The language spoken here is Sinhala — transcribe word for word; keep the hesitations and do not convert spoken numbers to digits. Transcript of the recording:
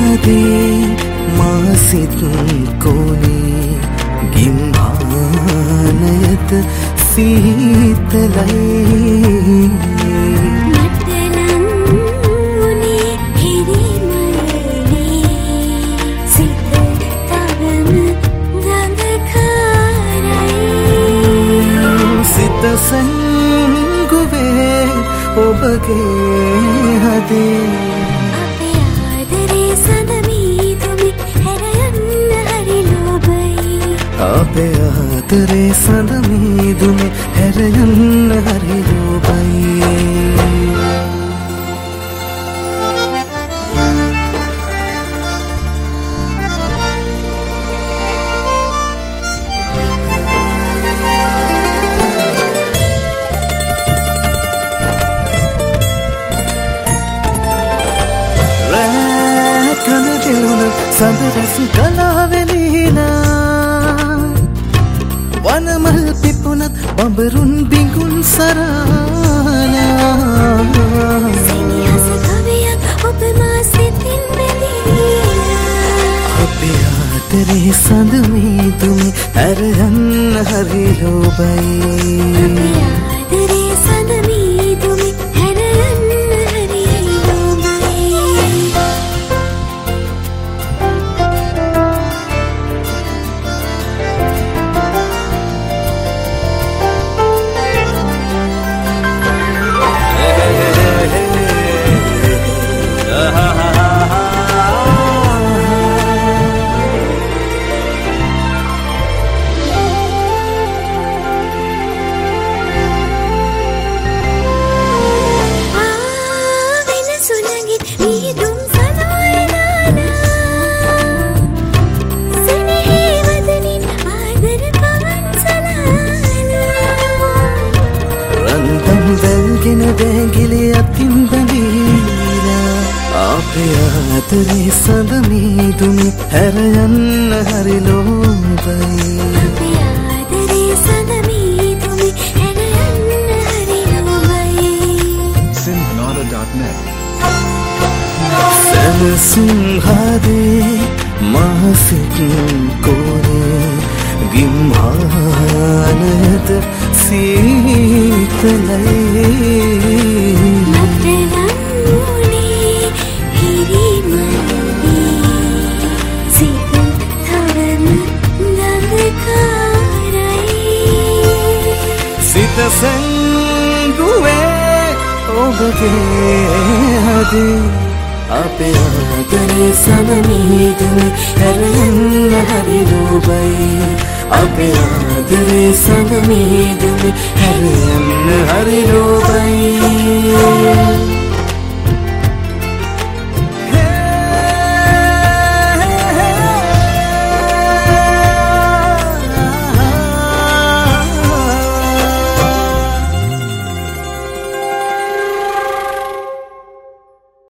හදේ මාසිත් කෝනේ ගිම්හානයත සීතලයි සංගුවේ ඔබගේ හදේ අපේ ආදරේ සඳමීදුමි හැරයන්න හරි ලෝභයි අපේ ආදරේ සඳමීදුමි හැරයන්න හරි ලෝභයි සඳරැස් කලාවෙලීනා වනමල් පිපුනත් බඹරුන් බිඟුන් සරානා සෙනෙහස කවියක් ඔබ මා සිතින් බැලීලා අපේ ආදරේ සඳමීදුමි හැරයන්න හරි ලෝභයි අපේ ආදරේ සඳමීදුමි හැරයන්න හරි ලෝභයි අපේ ආදරේ සඳමීදුමි හැරයන්න හරි ලෝභයි අපේ ආදරේ සඳමීදුමි හැරයන්න හරි ලෝභයි Synthnada dot net සැලසුම් හදේ මාසිත් කෝනේ ගිම්හානයත සීතලයි සංගුවේ ඔබගේ හදේ අපේ ආදරේ සඳමීදුමි හැරයන්න හරි ලෝභයි අපේ ආදරේ සඳමීදුමි හැරයන්න හරි ලෝභයි